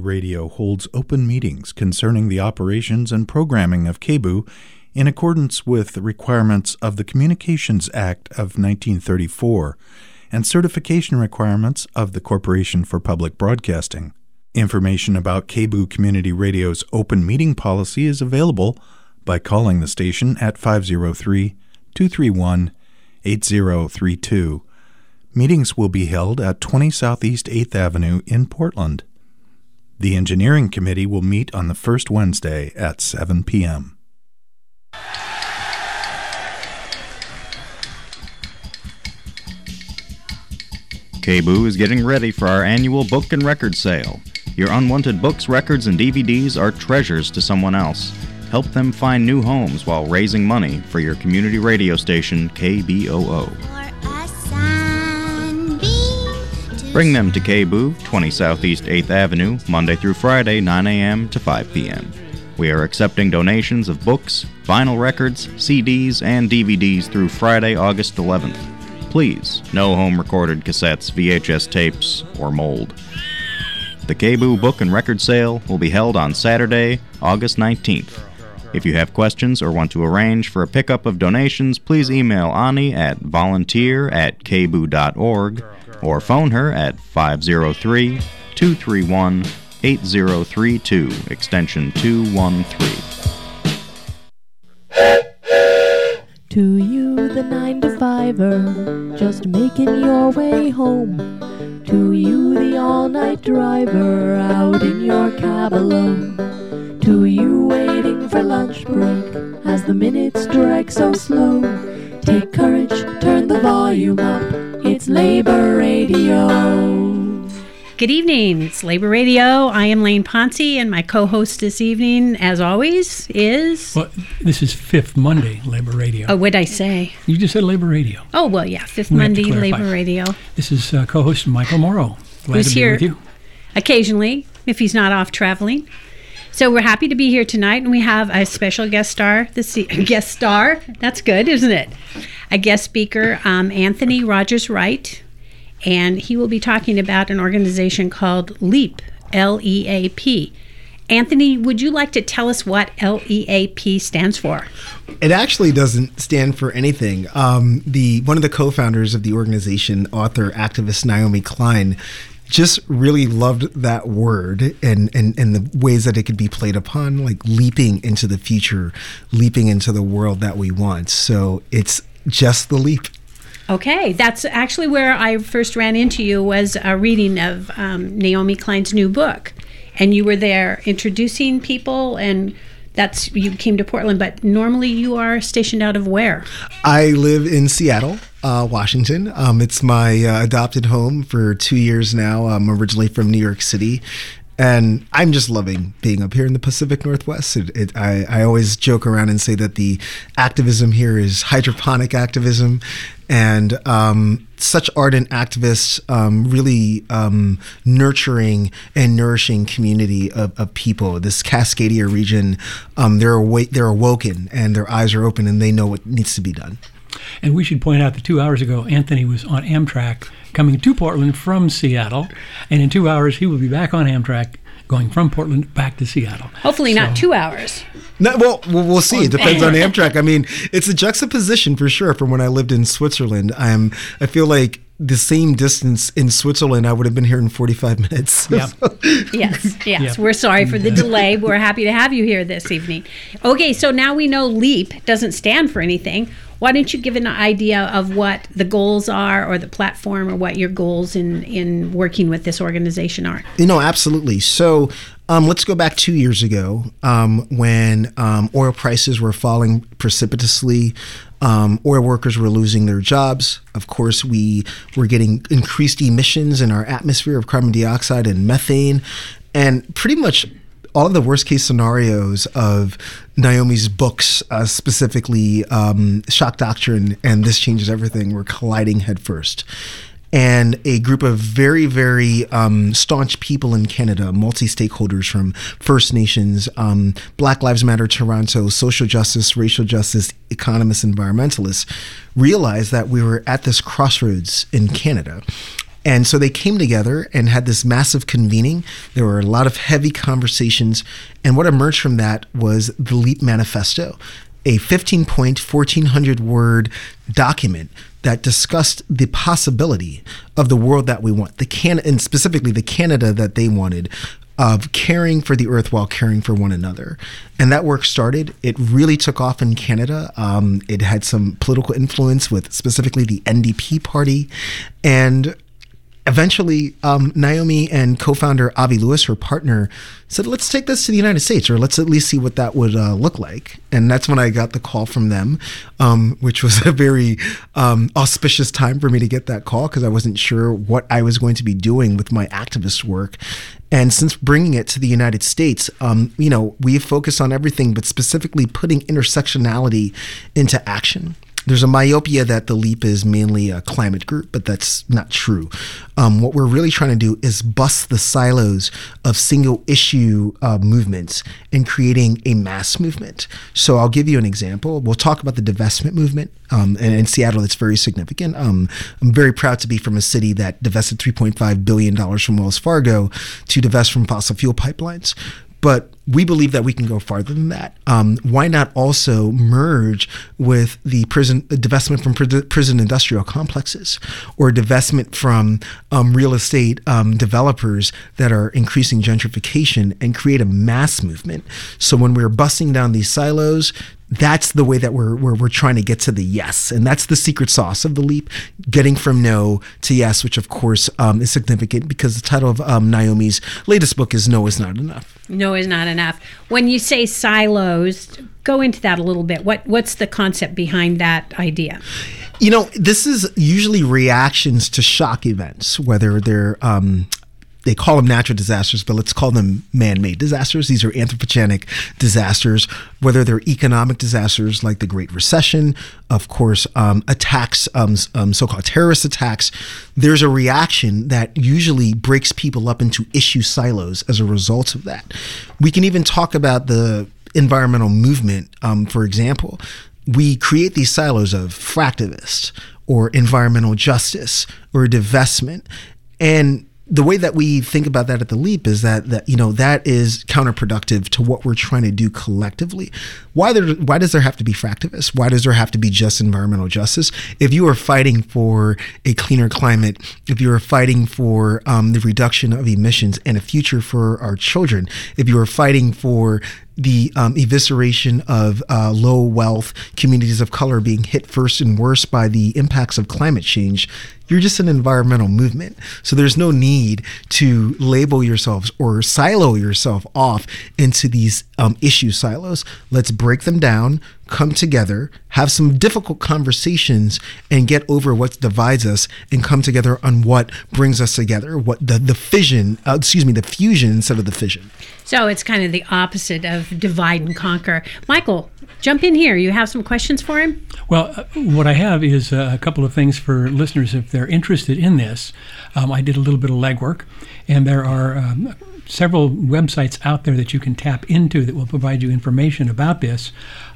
Radio holds open meetings concerning the operations and programming of KBOO in accordance with the requirements of the Communications Act of 1934 and certification requirements of the Corporation for Public Broadcasting. Information about KBOO Community Radio's open meeting policy is available by calling the station at 503-231-8032. Meetings will be held at 20 Southeast 8th Avenue in Portland. The Engineering Committee will meet on the first Wednesday at 7 p.m. KBOO is getting ready for our annual book and record sale. Your unwanted books, records, and DVDs are treasures to someone else. Help them find new homes while raising money for your community radio station, KBOO. Bring them to KBOO, 20 Southeast 8th Avenue, Monday through Friday, 9 a.m. to 5 p.m. We are accepting donations of books, vinyl records, CDs, and DVDs through Friday, August 11th. Please, no home-recorded cassettes, VHS tapes, or mold. The KBOO Book and Record Sale will be held on Saturday, August 19th. If you have questions or want to arrange for a pickup of donations, please email Ani at volunteer@kboo.org or phone her at 503-231-8032, extension 213. To you, the 9-to-5er, just making your way home. To you, the all-night driver, out in your cab alone. To you, waiting for lunch break, as the minutes drag so slow. Take courage, turn the volume up, it's Labor Radio. Good evening, it's Labor Radio. I am Lane Ponce, and my co-host this evening, as always, is... Well, this is Fifth Monday, Labor Radio. Oh, what'd I say? You just said Labor Radio. Oh, well, yeah, Fifth Monday, Labor Radio. This is co-host Michael Morrow. Glad Who's to be here with you. Occasionally, if he's not off traveling. So we're happy to be here tonight, and we have a special guest star. Guest star? That's good, isn't it? A guest speaker, Anthony Rogers Wright. And he will be talking about an organization called LEAP, L-E-A-P. Anthony, would you like to tell us what LEAP stands for? It actually doesn't stand for anything. One of the co-founders of the organization, author, activist Naomi Klein, just really loved that word and the ways that it could be played upon, like leaping into the future, leaping into the world that we want. So it's just the leap. Okay, that's actually where I first ran into you, was a reading of Naomi Klein's new book. And you were there introducing people, and you came to Portland, but normally you are stationed out of where? I live in Seattle, Washington. It's my adopted home for 2 years now. I'm originally from New York City. And I'm just loving being up here in the Pacific Northwest. I always joke around and say that the activism here is hydroponic activism, and such ardent activists, really nurturing and nourishing community of people. This Cascadia region, they're awoken and their eyes are open and they know what needs to be done. And we should point out that 2 hours ago, Anthony was on Amtrak coming to Portland from Seattle. And in 2 hours, he will be back on Amtrak going from Portland back to Seattle. Hopefully not 2 hours. No, well, we'll see. It depends on Amtrak. I mean, it's a juxtaposition for sure from when I lived in Switzerland. I feel like the same distance in Switzerland, I would have been here in 45 minutes. Yep. Yes. Yep. We're sorry for the delay. We're happy to have you here this evening. Okay, so now we know LEAP doesn't stand for anything. Why don't you give an idea of what the goals are, or the platform, or what your goals in working with this organization are? Absolutely. So let's go back 2 years ago when oil prices were falling precipitously. Oil workers were losing their jobs. Of course, we were getting increased emissions in our atmosphere of carbon dioxide and methane. And pretty much all of the worst case scenarios of Naomi's books, specifically Shock Doctrine and This Changes Everything, were colliding headfirst. And a group of very, very staunch people in Canada, multi-stakeholders from First Nations, Black Lives Matter Toronto, social justice, racial justice, economists, environmentalists, realized that we were at this crossroads in Canada. And so they came together and had this massive convening. There were a lot of heavy conversations. And what emerged from that was the LEAP Manifesto, a 15-point, 1,400-word document that discussed the possibility of the world that we want, and specifically the Canada that they wanted, of caring for the earth while caring for one another. And that work started. It really took off in Canada. It had some political influence with specifically the NDP party. And eventually, Naomi and co-founder Avi Lewis, her partner, said, let's take this to the United States, or let's at least see what that would look like. And that's when I got the call from them, which was a very auspicious time for me to get that call, because I wasn't sure what I was going to be doing with my activist work. And since bringing it to the United States, we focus on everything, but specifically putting intersectionality into action. There's a myopia that the LEAP is mainly a climate group, but that's not true. What we're really trying to do is bust the silos of single issue movements and creating a mass movement. So I'll give you an example. We'll talk about the divestment movement. And in Seattle, it's very significant. I'm very proud to be from a city that divested $3.5 billion from Wells Fargo to divest from fossil fuel pipelines. But we believe that we can go farther than that. Why not also merge with the divestment from prison industrial complexes, or divestment from real estate developers that are increasing gentrification, and create a mass movement? So when we're busting down these silos, that's the way that we're trying to get to the yes. And that's the secret sauce of the LEAP, getting from no to yes, which of course is significant because the title of Naomi's latest book is No Is Not Enough. No is not enough. When you say silos, go into that a little bit. What's the concept behind that idea? This is usually reactions to shock events, whether they're they call them natural disasters, but let's call them man-made disasters. These are anthropogenic disasters, whether they're economic disasters like the Great Recession, of course, attacks, so-called terrorist attacks. There's a reaction that usually breaks people up into issue silos as a result of that. We can even talk about the environmental movement, for example. We create these silos of fractivists or environmental justice or divestment. And the way that we think about that at the LEAP is that is counterproductive to what we're trying to do collectively. Why does there have to be fractivists? Why does there have to be just environmental justice? If you are fighting for a cleaner climate, if you are fighting for the reduction of emissions and a future for our children, if you are fighting for the evisceration of low wealth communities of color being hit first and worse by the impacts of climate change, you're just an environmental movement. So there's no need to label yourselves or silo yourself off into these issue silos. Let's break them down, come together, have some difficult conversations, and get over what divides us and come together on what brings us together, what the fusion instead of the fission. So it's kind of the opposite of divide and conquer. Michael, jump in here. You have some questions for him? Well, what I have is a couple of things for listeners if they're interested in this. I did a little bit of legwork, and there are several websites out there that you can tap into that will provide you information about this.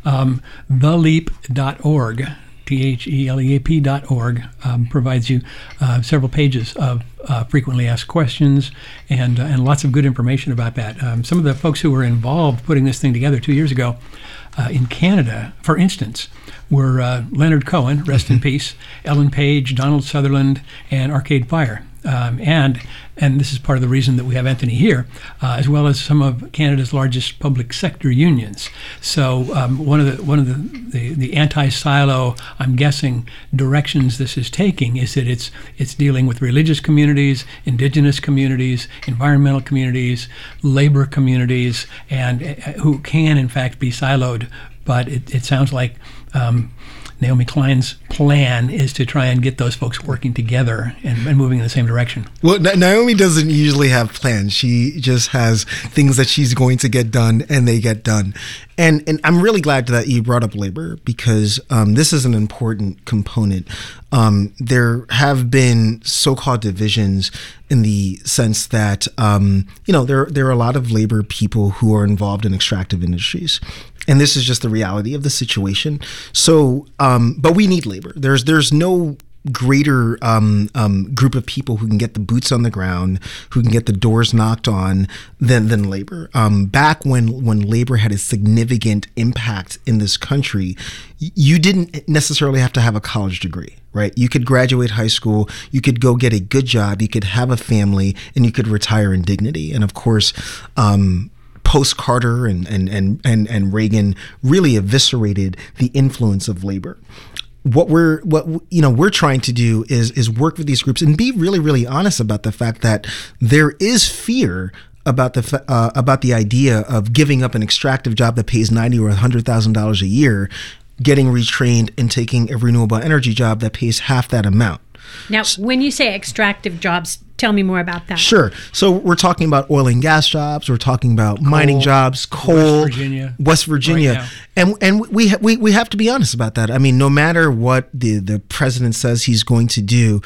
TheLeap.org, TheLeap.org, provides you several pages of frequently asked questions and lots of good information about that. Some of the folks who were involved putting this thing together 2 years ago in Canada, for instance, were Leonard Cohen, rest in peace, Ellen Page, Donald Sutherland, and Arcade Fire. And this is part of the reason that we have Anthony here, as well as some of Canada's largest public sector unions. So one of the anti-silo, I'm guessing, directions this is taking is that it's dealing with religious communities, indigenous communities, environmental communities, labor communities, and who can in fact be siloed. But it sounds like Naomi Klein's plan is to try and get those folks working together and moving in the same direction. Well, Naomi doesn't usually have plans. She just has things that she's going to get done, and they get done. And I'm really glad that you brought up labor, because this is an important component. There have been so-called divisions in the sense that, there are a lot of labor people who are involved in extractive industries. And this is just the reality of the situation. So, but we need labor. There's no greater group of people who can get the boots on the ground, who can get the doors knocked on than labor. Back when labor had a significant impact in this country, you didn't necessarily have to have a college degree, right? You could graduate high school, you could go get a good job, you could have a family, and you could retire in dignity. And of course, post-Carter and Reagan really eviscerated the influence of labor. What we're trying to do is work with these groups and be really, really honest about the fact that there is fear about the idea of giving up an extractive job that pays $90,000 or $100,000 a year, getting retrained and taking a renewable energy job that pays half that amount. Now, when you say extractive jobs, tell me more about that. Sure. So we're talking about oil and gas jobs. We're talking about mining jobs, coal, West Virginia. Right, and we have to be honest about that. I mean, no matter what the president says he's going to do,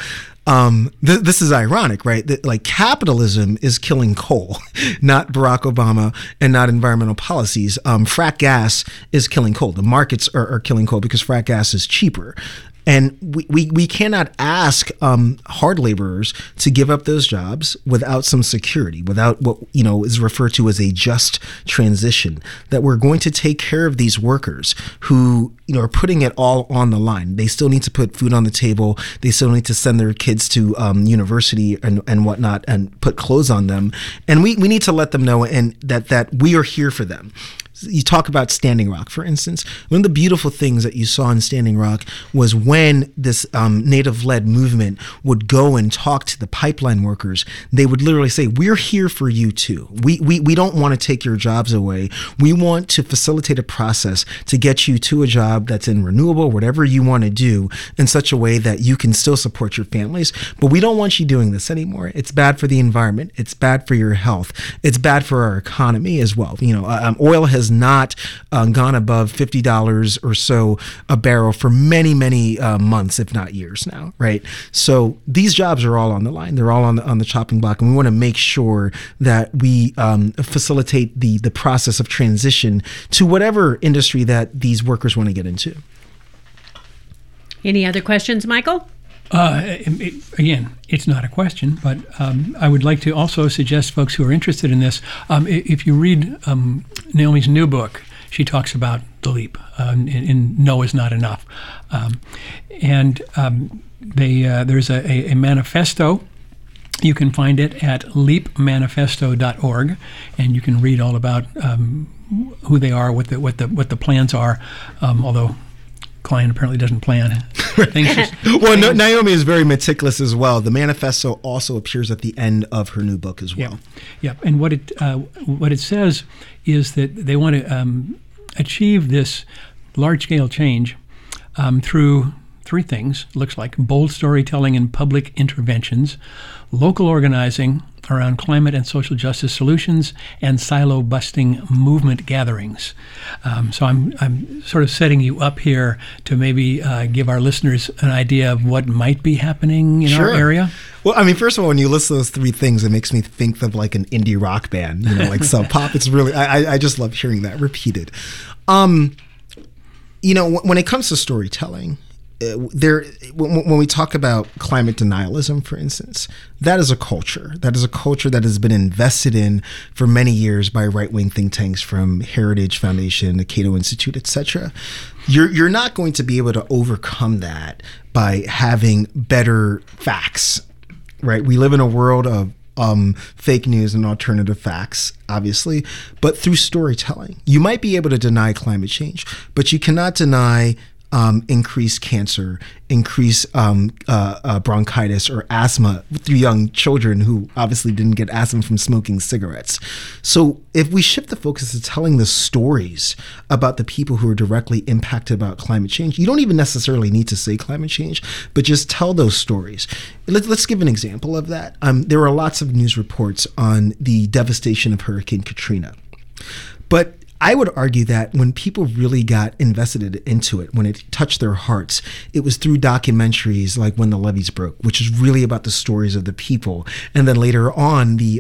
this is ironic, right? That, like, capitalism is killing coal, not Barack Obama and not environmental policies. Frack gas is killing coal. The markets are killing coal because frack gas is cheaper. And we cannot ask hard laborers to give up those jobs without some security, without what is referred to as a just transition. That we're going to take care of these workers who are putting it all on the line. They still need to put food on the table. They still need to send their kids to university and whatnot, and put clothes on them. And we need to let them know and that we are here for them. You talk about Standing Rock, for instance. One of the beautiful things that you saw in Standing Rock was when this native-led movement would go and talk to the pipeline workers, they would literally say, we're here for you too. We don't want to take your jobs away. We want to facilitate a process to get you to a job that's in renewable, whatever you want to do, in such a way that you can still support your families. But we don't want you doing this anymore. It's bad for the environment. It's bad for your health. It's bad for our economy as well. Oil has not gone above $50 or so a barrel for many months, if not years now, right? So these jobs are all on the line. They're all on the chopping block, and we want to make sure that we facilitate the process of transition to whatever industry that these workers want to get into. Any other questions, Michael? Again, it's not a question, but I would like to also suggest folks who are interested in this, if you read Naomi's new book, she talks about the leap, in No Is Not Enough. There's a manifesto. You can find it at leapmanifesto.org, and you can read all about who they are, what the plans are, although Klein apparently doesn't plan things. Naomi is very meticulous as well. The manifesto also appears at the end of her new book as well. Yeah. And what it says is that they want to achieve this large-scale change through three things, looks like: bold storytelling and public interventions, local organizing around climate and social justice solutions, and silo-busting movement gatherings. So I'm sort of setting you up here to maybe give our listeners an idea of what might be happening in our area. Well, I mean, first of all, when you list those three things, it makes me think of like an indie rock band, like Sub Pop. It's really, I just love hearing that repeated. When it comes to storytelling, when we talk about climate denialism, for instance, that is a culture. That is a culture that has been invested in for many years by right-wing think tanks from Heritage Foundation, the Cato Institute, etc. You're not going to be able to overcome that by having better facts, right? We live in a world of fake news and alternative facts, obviously, but through storytelling. You might be able to deny climate change, but you cannot deny increased cancer, increased bronchitis or asthma through young children who obviously didn't get asthma from smoking cigarettes. So if we shift the focus to telling the stories about the people who are directly impacted about climate change, you don't even necessarily need to say climate change, but just tell those stories. Let's give an example of that. There are lots of news reports on the devastation of Hurricane Katrina, but I would argue that when people really got invested into it, when it touched their hearts, it was through documentaries like When the Levees Broke, which is really about the stories of the people. And then later on, the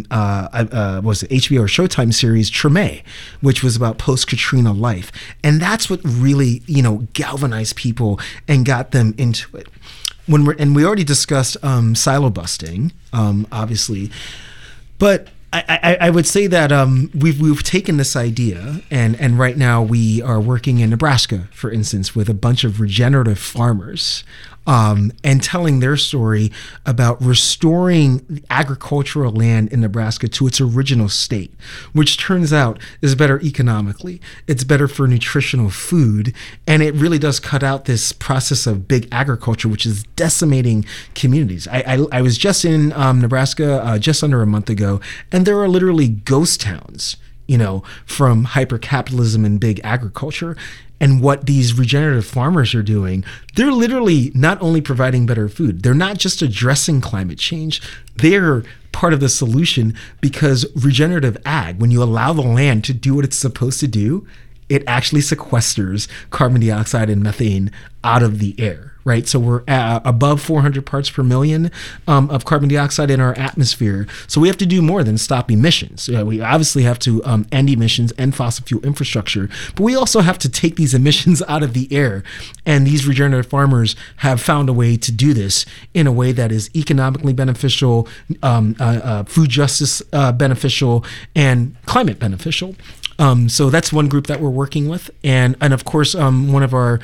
was it HBO or Showtime series Treme, which was about post-Katrina life. And that's what really, galvanized people and got them into it. we already discussed silo busting, obviously, but I would say that we've taken this idea and right now we are working in Nebraska, for instance, with a bunch of regenerative farmers and telling their story about restoring agricultural land in Nebraska to its original state, which turns out is better economically. It's better for nutritional food, and it really does cut out this process of big agriculture, which is decimating communities. I was just in Nebraska just under a month ago, and there are literally ghost towns, from hyper-capitalism and big agriculture. And what these regenerative farmers are doing, they're literally not only providing better food, they're not just addressing climate change, they're part of the solution, because regenerative ag, when you allow the land to do what it's supposed to do, it actually sequesters carbon dioxide and methane out of the air. Right, so we're above 400 parts per million of carbon dioxide in our atmosphere. So we have to do more than stop emissions. We obviously have to end emissions and fossil fuel infrastructure, but we also have to take these emissions out of the air. And these regenerative farmers have found a way to do this in a way that is economically beneficial, food justice beneficial, and climate beneficial. So that's one group that we're working with, and of course one of our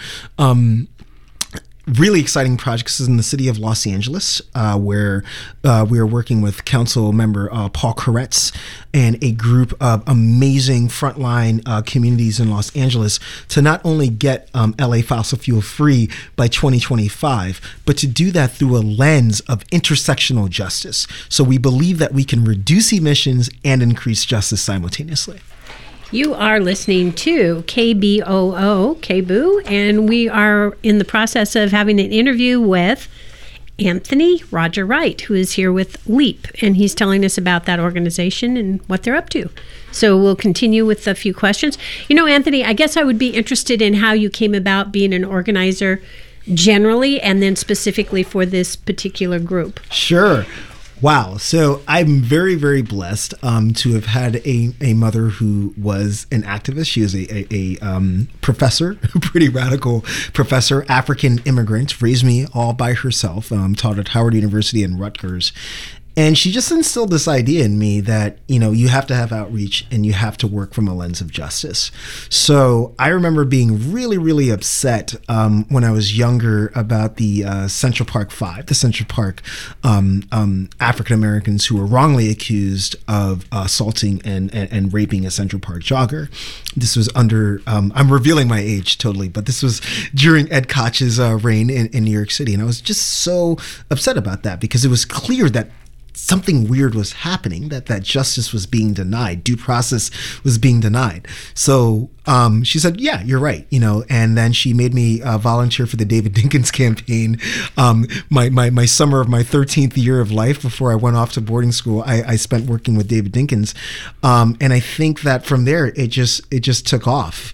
really exciting projects is in the city of Los Angeles, where we are working with council member Paul Koretz and a group of amazing frontline communities in Los Angeles to not only get LA fossil fuel free by 2025, but to do that through a lens of intersectional justice. So we believe that we can reduce emissions and increase justice simultaneously. You are listening to KBOO, KBOO, and we are in the process of having an interview with Anthony Roger Wright, who is here with LEAP, and he's telling us about that organization and what they're up to. So we'll continue with a few questions. Anthony, I guess I would be interested in how you came about being an organizer generally and then specifically for this particular group. Sure. Wow. So I'm very, very blessed to have had a mother who was an activist. She was a professor, pretty radical professor, African immigrant, raised me all by herself, taught at Howard University and Rutgers. And she just instilled this idea in me that, you have to have outreach and you have to work from a lens of justice. So I remember being really, really upset when I was younger about the Central Park Five, the Central Park African Americans who were wrongly accused of assaulting and raping a Central Park jogger. This was under, I'm revealing my age totally, but this was during Ed Koch's reign in New York City. And I was just so upset about that because it was clear that something weird was happening, that justice was being denied, due process was being denied. So she said, yeah, you're right, and then she made me volunteer for the David Dinkins campaign. My summer of my 13th year of life before I went off to boarding school, I spent working with David Dinkins. And I think that from there, it just took off,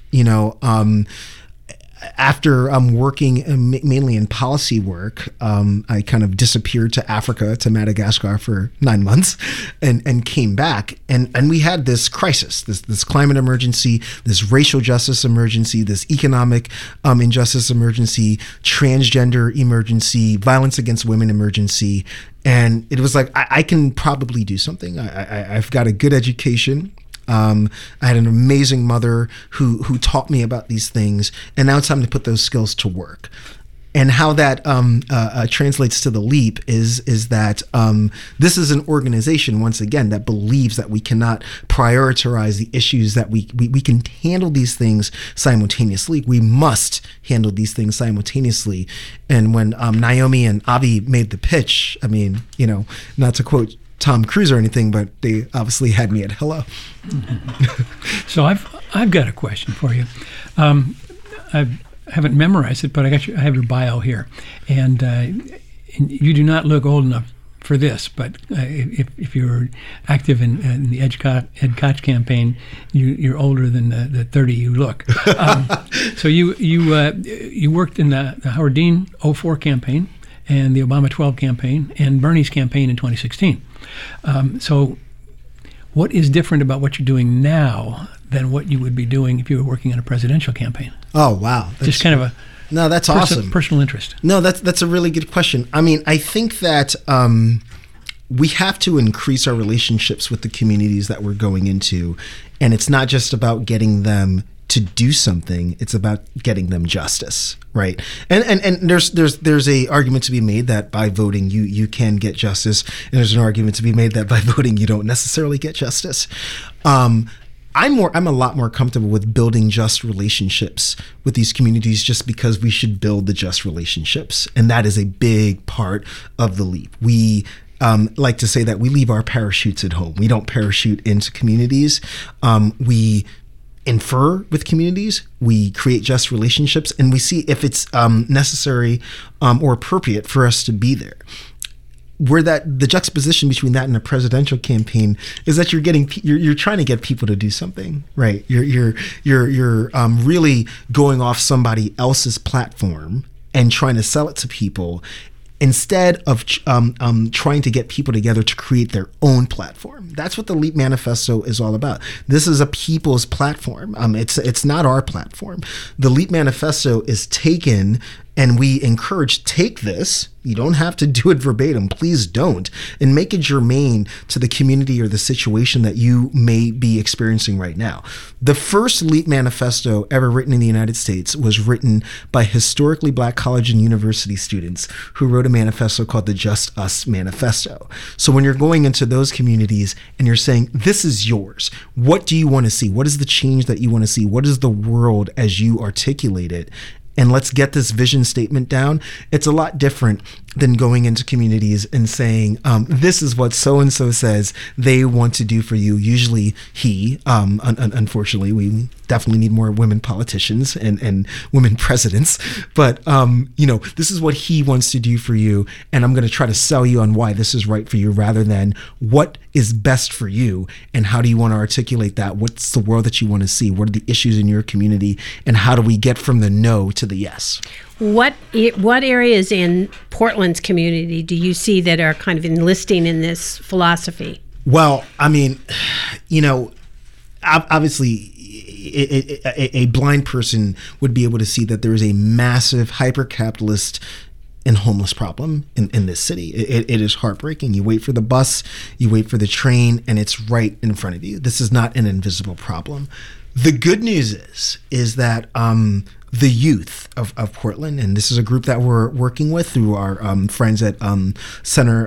After working mainly in policy work, I kind of disappeared to Africa, to Madagascar for 9 months and came back. And we had this crisis, this climate emergency, this racial justice emergency, this economic injustice emergency, transgender emergency, violence against women emergency. And it was like, I can probably do something. I've got a good education. I had an amazing mother who taught me about these things, and now it's time to put those skills to work. And how that translates to the LEAP is that this is an organization, once again, that believes that we cannot prioritize the issues, that we can handle these things simultaneously. We must handle these things simultaneously. And when Naomi and Avi made the pitch, not to quote Tom Cruise or anything, but they obviously had me at hello. So I've got a question for you. I haven't memorized it, but I have your bio here, and you do not look old enough for this. But if you're active in the Ed Koch campaign, you're older than the 30 you look. So you worked in the Howard Dean 04 campaign and the Obama 12 campaign and Bernie's campaign in 2016. So what is different about what you're doing now than what you would be doing if you were working on a presidential campaign? Oh, wow. Just kind of No, that's awesome. Personal interest. No, that's a really good question. I mean, I think that we have to increase our relationships with the communities that we're going into, and it's not just about getting them to do something, it's about getting them justice, right? And there's a argument to be made that by voting you can get justice, and there's an argument to be made that by voting you don't necessarily get justice. I'm a lot more comfortable with building just relationships with these communities just because we should build the just relationships, and that is a big part of the leap. We like to say that we leave our parachutes at home. We don't parachute into communities. We infer with communities, we create just relationships, and we see if it's necessary or appropriate for us to be there. Where the juxtaposition between that and a presidential campaign is that you're trying to get people to do something, right? You're really going off somebody else's platform and trying to sell it to people, instead of trying to get people together to create their own platform. That's what the LEAP Manifesto is all about. This is a people's platform. It's not our platform. The LEAP Manifesto is taken, and we encourage, take this. You don't have to do it verbatim. Please don't. And make it germane to the community or the situation that you may be experiencing right now. The first LEAP Manifesto ever written in the United States was written by historically Black college and university students who wrote a manifesto called the Just Us Manifesto. So when you're going into those communities and you're saying, this is yours, what do you want to see? What is the change that you want to see? What is the world as you articulate it? And let's get this vision statement down. It's a lot different than going into communities and saying, this is what so-and-so says they want to do for you. Usually he, unfortunately, we definitely need more women politicians and women presidents. But, this is what he wants to do for you. And I'm going to try to sell you on why this is right for you, rather than what is best for you and how do you want to articulate that? What's the world that you want to see? What are the issues in your community? And how do we get from the no to the yes? What areas in Portland's community do you see that are kind of enlisting in this philosophy? Well, I mean, obviously a blind person would be able to see that there is a massive hyper-capitalist and homeless problem in this city. It is heartbreaking. You wait for the bus, you wait for the train, and it's right in front of you. This is not an invisible problem. The good news is that the youth of Portland, and this is a group that we're working with through our friends at Center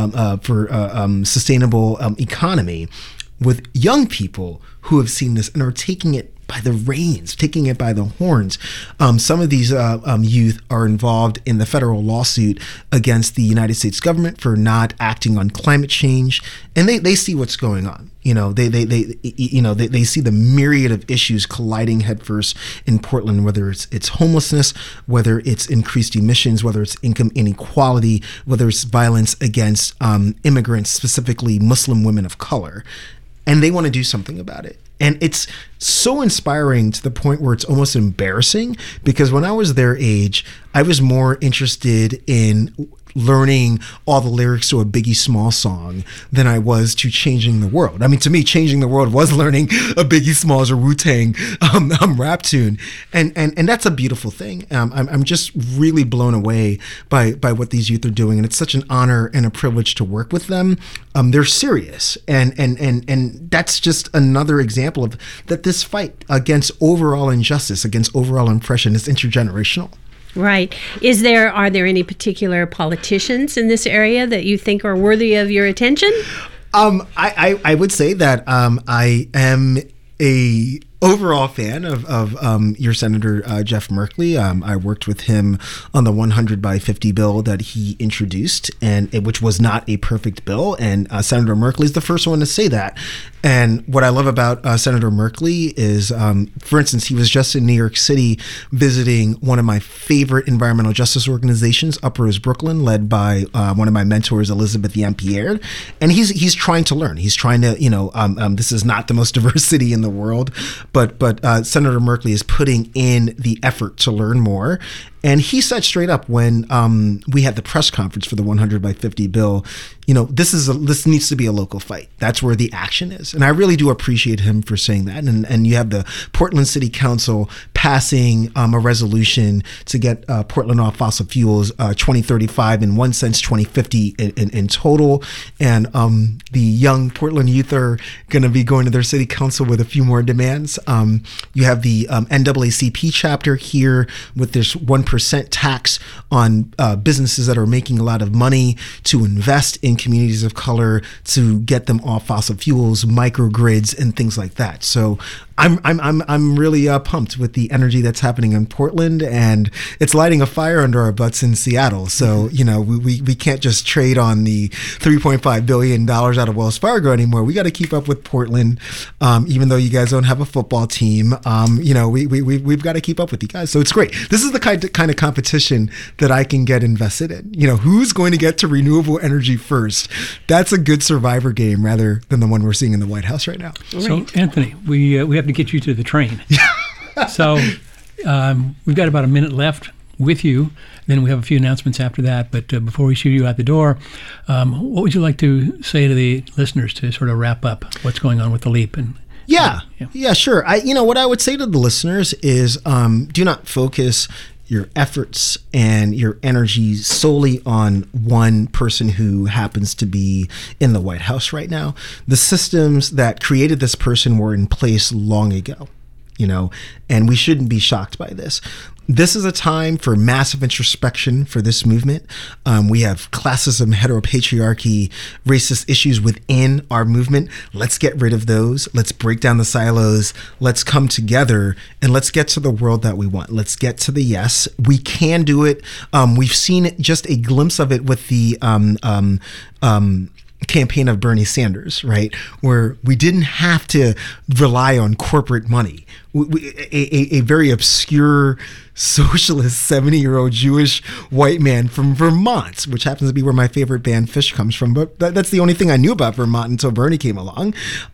for Sustainable Economy, with young people who have seen this and are taking it by the reins, taking it by the horns. Some of these youth are involved in the federal lawsuit against the United States government for not acting on climate change, and they see what's going on. They see the myriad of issues colliding headfirst in Portland, whether it's homelessness, whether it's increased emissions, whether it's income inequality, whether it's violence against immigrants, specifically Muslim women of color, and they want to do something about it. And it's so inspiring to the point where it's almost embarrassing, because when I was their age, I was more interested in learning all the lyrics to a Biggie Smalls song than I was to changing the world. I mean, to me, changing the world was learning a Biggie Smalls or Wu-Tang rap tune, and that's a beautiful thing. I'm just really blown away by what these youth are doing, and it's such an honor and a privilege to work with them. They're serious, and that's just another example of that. This fight against overall injustice, against overall oppression, is intergenerational. Right. Are there any particular politicians in this area that you think are worthy of your attention? I would say that I am a overall fan of your Senator Jeff Merkley. I worked with him on the 100 by 50 bill that he introduced, which was not a perfect bill. And Senator Merkley is the first one to say that. And what I love about Senator Merkley is, for instance, he was just in New York City visiting one of my favorite environmental justice organizations, Uprose Brooklyn, led by one of my mentors, Elizabeth Yampierre. And he's trying to learn. He's trying to, this is not the most diverse city in the world, but Senator Merkley is putting in the effort to learn more. And he said straight up when we had the press conference for the 100 by 50 bill, this needs to be a local fight. That's where the action is. And I really do appreciate him for saying that. And you have the Portland City Council passing a resolution to get Portland off fossil fuels 2035, in one sense 2050 in total. And the young Portland youth are going to be going to their city council with a few more demands. You have the NAACP chapter here with this 1% tax on businesses that are making a lot of money to invest in communities of color, to get them off fossil fuels, microgrids, and things like that. So I'm really pumped with the energy that's happening in Portland, and it's lighting a fire under our butts in Seattle. So we can't just trade on the $3.5 billion out of Wells Fargo anymore. We got to keep up with Portland, even though you guys don't have a football team. We've got to keep up with you guys. So it's great. This is the kind of competition that I can get invested in. Who's going to get to renewable energy first? That's a good survivor game rather than the one we're seeing in the White House right now. So Anthony, we have to get you to the train. So we've got about a minute left with you. Then we have a few announcements after that. But before we shoot you out the door, what would you like to say to the listeners to sort of wrap up what's going on with the LEAP? Yeah, sure. What I would say to the listeners is do not focus your efforts and your energy solely on one person who happens to be in the White House right now. The systems that created this person were in place long ago, and we shouldn't be shocked by this. This is a time for massive introspection for this movement. We have classism, heteropatriarchy, racist issues within our movement. Let's get rid of those. Let's break down the silos. Let's come together and let's get to the world that we want. Let's get to the yes. We can do it. We've seen just a glimpse of it with the campaign of Bernie Sanders, right? Where we didn't have to rely on corporate money. A very obscure socialist 70-year-old Jewish white man from Vermont, which happens to be where my favorite band Phish comes from. But that's the only thing I knew about Vermont until Bernie came along.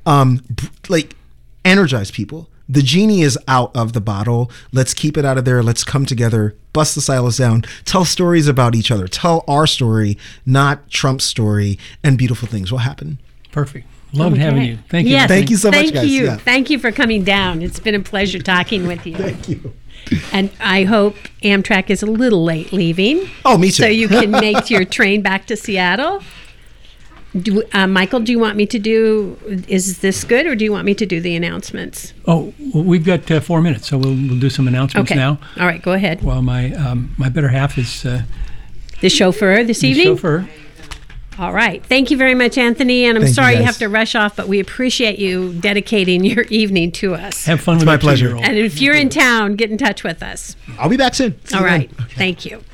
Energize people. The genie is out of the bottle. Let's keep it out of there. Let's come together, bust the silos down, tell stories about each other, tell our story, not Trump's story, and beautiful things will happen. Perfect. Loved having you. Thank you. Yes, thank you so much, guys. Thank you. Yeah. Thank you for coming down. It's been a pleasure talking with you. Thank you. And I hope Amtrak is a little late leaving. Oh, me too. So you can make your train back to Seattle. Michael, do you want me to do, is this good, or do you want me to do the announcements? Oh, well, we've got 4 minutes, so we'll do some announcements now. All right, go ahead. Well, my better half is... the chauffeur this evening? The chauffeur. All right. Thank you very much, Anthony. And I'm sorry you have to rush off, but we appreciate you dedicating your evening to us. Have fun with my pleasure. And if you're in town, get in touch with us. I'll be back soon. All right. Thank you.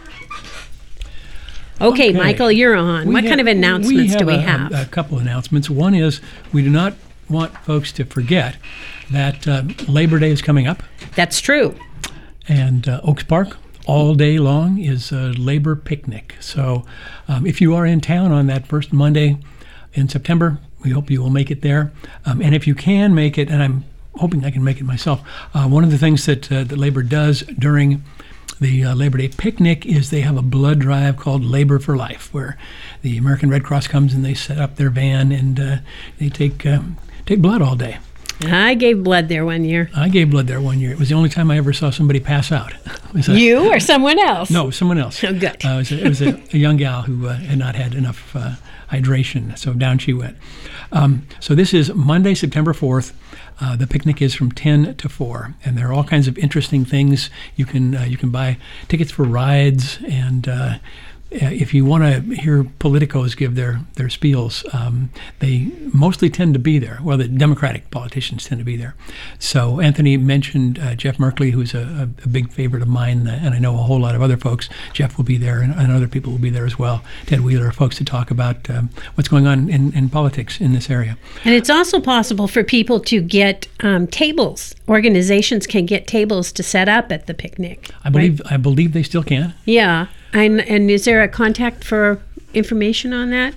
Okay, Michael, you're on. What kind of announcements do we have? A couple of announcements. One is we do not want folks to forget that Labor Day is coming up. That's true. And Oaks Park, all day long, is a labor picnic. So if you are in town on that first Monday in September, we hope you will make it there. And if you can make it, and I'm hoping I can make it myself, one of the things that Labor does during the Labor Day picnic is they have a blood drive called Labor for Life, where the American Red Cross comes and they set up their van and they take blood all day. I gave blood there one year. I gave blood there one year. It was the only time I ever saw somebody pass out. You or someone else? No, someone else. Oh, good. It was a young gal who had not had enough hydration, so down she went. So this is Monday, September 4th. The picnic is from 10 to 4, and there are all kinds of interesting things. You can buy tickets for rides, and if you want to hear politicos give their spiels, they mostly tend to be there. Well, the Democratic politicians tend to be there. So Anthony mentioned Jeff Merkley, who's a big favorite of mine, and I know a whole lot of other folks. Jeff will be there, and other people will be there as well. Ted Wheeler, folks to talk about what's going on in politics in this area. And it's also possible for people to get tables. Organizations can get tables to set up at the picnic. I believe they still can. Yeah. And is there a contact for information on that?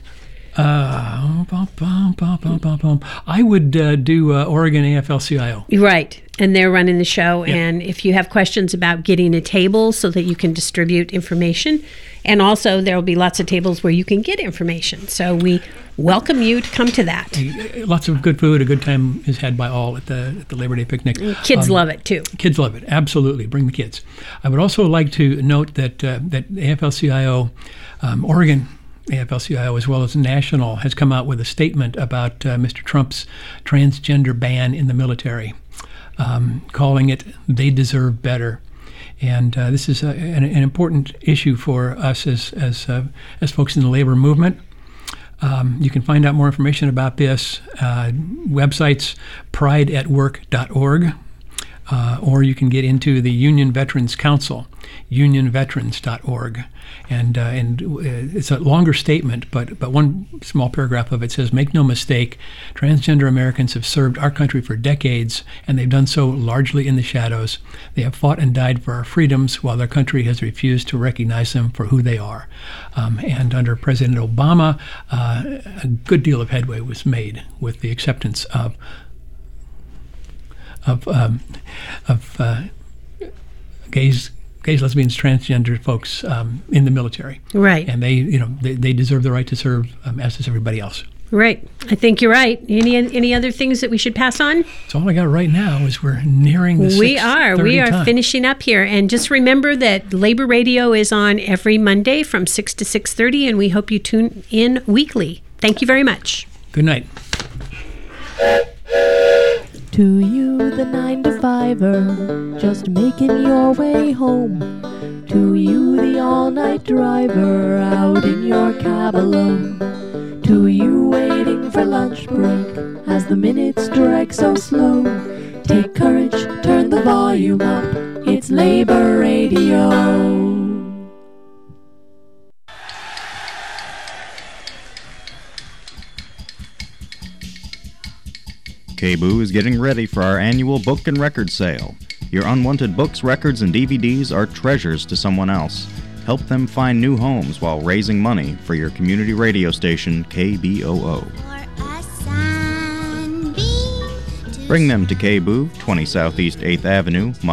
I would do Oregon AFL-CIO. Right. And they're running the show. Yep. And if you have questions about getting a table so that you can distribute information, and also there will be lots of tables where you can get information. So we welcome you to come to that. Lots of good food. A good time is had by all at the Labor Day picnic. Kids love it too. Kids love it. Absolutely. Bring the kids. I would also like to note that that AFL-CIO Oregon, AFL-CIO as well as national, has come out with a statement about Mr. Trump's transgender ban in the military, calling it "they deserve better." And this is an important issue for us as folks in the labor movement. You can find out more information about this websites prideatwork.org, or you can get into the Union Veterans Council, unionveterans.org. And it's a longer statement, but one small paragraph of it says, "Make no mistake, transgender Americans have served our country for decades, and they've done so largely in the shadows. They have fought and died for our freedoms, while their country has refused to recognize them for who they are." And under President Obama, a good deal of headway was made with the acceptance of gays, lesbians, transgender folks in the military. Right. And they deserve the right to serve, as does everybody else. Right. I think you're right. Any other things that we should pass on? That's all I got right now is we're nearing the 6:30 We are time. finishing up here. And just remember that Labor Radio is on every Monday from 6 to 6:30, and we hope you tune in weekly. Thank you very much. Good night. To you, the 9-to-5er, just making your way home. To you, the all-night driver, out in your cab alone. To you, waiting for lunch break, as the minutes drag so slow. Take courage, turn the volume up, it's Labor Radio. KBOO is getting ready for our annual book and record sale. Your unwanted books, records, and DVDs are treasures to someone else. Help them find new homes while raising money for your community radio station, KBOO. Bring them to KBOO, 20 Southeast 8th Avenue,